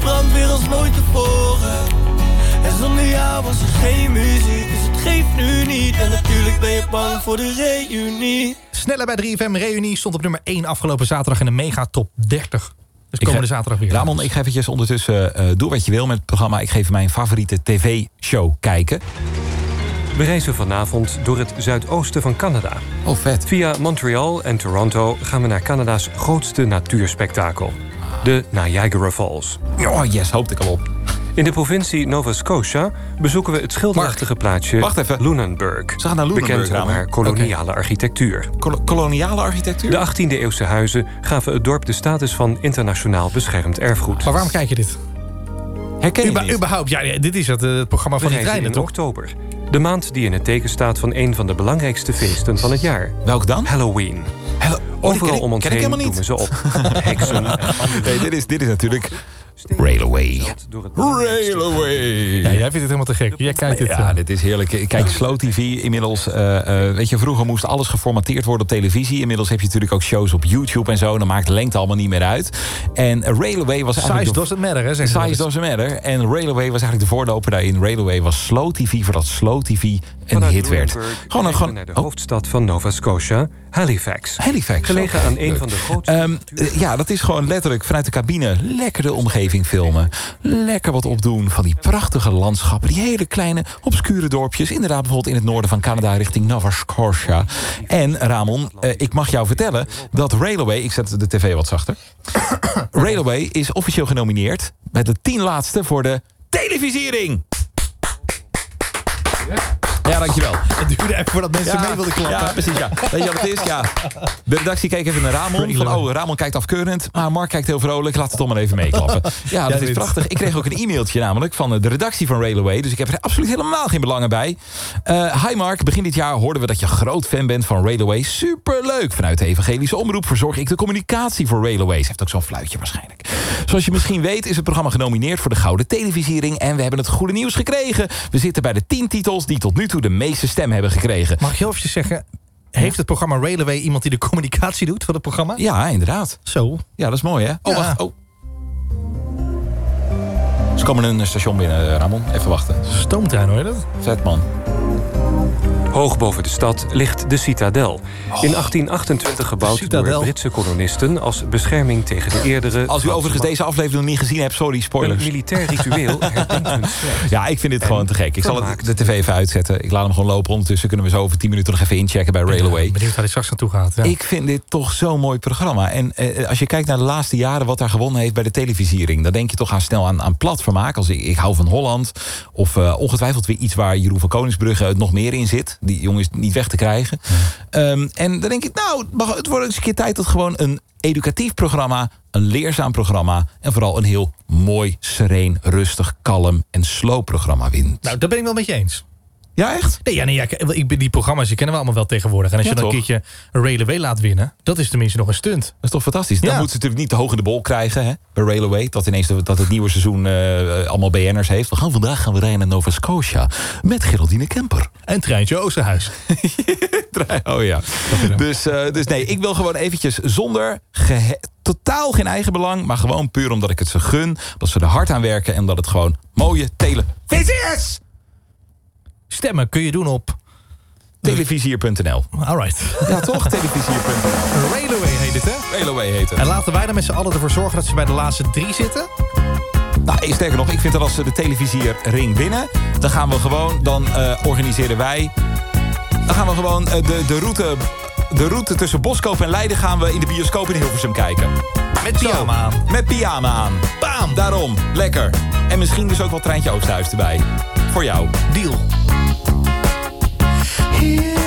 brandweer als nooit tevoren. En zonder jou was er geen muziek, dus het geeft nu niet. En natuurlijk ben je bang voor de reunie. Sneller bij 3FM Reunie stond op nummer 1 afgelopen zaterdag in de Mega Top 30. Dus komende zaterdag weer. Ramon, ik ga eventjes ondertussen doe wat je wil met het programma. Ik geef mijn favoriete tv-show kijken. We reizen vanavond door het zuidoosten van Canada. Oh, vet. Via Montreal en Toronto gaan we naar Canada's grootste natuurspektakel. De Niagara Falls. Oh, yes, hoopte ik al op. In de provincie Nova Scotia bezoeken we het schilderachtige plaatsje Lunenburg. Ze gaan naar Lunenburg, bekend om haar koloniale architectuur. Koloniale architectuur? De 18e-eeuwse huizen gaven het dorp de status van internationaal beschermd erfgoed. Maar waarom kijk je dit? Herken je dit? Überhaupt, ja, dit is het programma van die treinen, toch? Oktober. De maand die in het teken staat van een van de belangrijkste feesten van het jaar. Welk dan? Halloween. Overal om ons heen noemen ze op. Heksen. Nee, dit is natuurlijk Railway. Ja, jij vindt het helemaal te gek. Jij kijkt het. Ja, dit is heerlijk. Kijk, Slow TV inmiddels. Weet je, vroeger moest alles geformateerd worden op televisie. Inmiddels heb je natuurlijk ook shows op YouTube en zo. Dan maakt de lengte allemaal niet meer uit. En Railway was eigenlijk... Size doesn't matter, hè? Size doesn't matter. En Railway was eigenlijk de voorloper daarin. Railway was Slow TV, voordat Slow TV een hit werd. Gewoon naar de hoofdstad van Nova Scotia, Halifax. Gelegen aan een van de grootste... ja, dat is gewoon letterlijk vanuit de cabine lekker de omgeving filmen. Lekker wat opdoen van die prachtige landschappen. Die hele kleine, obscure dorpjes. Inderdaad, bijvoorbeeld in het noorden van Canada richting Nova Scotia. En Ramon, ik mag jou vertellen dat Railway... Ik zet de tv wat zachter. Railway is officieel genomineerd bij de 10 laatste voor de televisiering. Ja, dankjewel. Het duurde even voordat mensen mee wilden klappen. Ja, precies, ja. Weet je wat het is? Ja. De redactie keek even naar Ramon. Van, Ramon kijkt afkeurend, maar Mark kijkt heel vrolijk. Laat het toch maar even meeklappen. Ja, dat is prachtig. Ik kreeg ook een e-mailtje namelijk van de redactie van Railway. Dus ik heb er absoluut helemaal geen belangen bij. Hi Mark, begin dit jaar hoorden we dat je groot fan bent van Railway. Superleuk. Vanuit de evangelische omroep verzorg ik de communicatie voor Railway. Ze heeft ook zo'n fluitje waarschijnlijk. Zoals je misschien weet is het programma genomineerd voor de Gouden Televisiering. En we hebben het goede nieuws gekregen. We zitten bij de 10 titels die tot nu toe de meeste stem hebben gekregen. Mag ik heel even zeggen, heeft het programma Railway iemand die de communicatie doet van het programma? Ja, inderdaad. Zo. Ja, dat is mooi, hè? Oh, ja. Wacht. Oh. Ze komen een station binnen, Ramon. Even wachten. Stoomtrein, hoor je dat? Vet, man. Hoog boven de stad ligt de Citadel. In 1828 gebouwd door Britse kolonisten als bescherming tegen de eerdere... Als u overigens deze aflevering nog niet gezien hebt, sorry, spoilers. Een militair ritueel herdenkt hun strijd. Ja, ik vind dit gewoon te gek. Ik zal de tv even uitzetten. Ik laat hem gewoon lopen. Ondertussen kunnen we zo over 10 minuten nog even inchecken bij Railway. Ja, benieuwd waar hij straks naartoe gaat. Ja. Ik vind dit toch zo'n mooi programma. En als je kijkt naar de laatste jaren wat daar gewonnen heeft bij de televisiering, dan denk je toch snel aan platvermaak. Als ik hou van Holland. Of ongetwijfeld weer iets waar Jeroen van Koningsbrugge nog meer in zit. Die jongen is niet weg te krijgen. En dan denk ik, het wordt eens een keer tijd dat gewoon een educatief programma, een leerzaam programma en vooral een heel mooi, sereen, rustig, kalm en slow programma wint. Nou, daar ben ik wel met je eens. Ja, echt? Nee, die programma's die kennen we allemaal wel tegenwoordig. En als je dan een keertje een Railway laat winnen, dat is tenminste nog een stunt. Dat is toch fantastisch? Dan moeten ze natuurlijk niet te hoog in de bol krijgen, hè? Bij Railway. Dat ineens dat het nieuwe seizoen allemaal BN'ers heeft. Vandaag gaan we rijden naar Nova Scotia met Geraldine Kemper. En Treintje Oosterhuis. Oh ja. Dus nee, ik wil gewoon eventjes zonder totaal geen eigenbelang, maar gewoon puur omdat ik het ze gun, dat ze er hard aan werken en dat het gewoon mooie televisie is. Stemmen kun je doen op televisier.nl. Alright. Ja, toch? Televisier.nl. Railway heet het, hè? Railway heet het. En laten wij er met z'n allen ervoor zorgen dat ze bij de laatste 3 zitten? Nou, sterker nog, ik vind dat als ze de televisierring winnen, dan gaan we gewoon, organiseren wij, dan gaan we gewoon de route tussen Boskoop en Leiden gaan we in de bioscoop in Hilversum kijken. Met pyjama aan. Met pyjama aan. Bam! Daarom. Lekker. En misschien dus ook wel Treintje Oosterhuis erbij. Voor jou. Deal. Here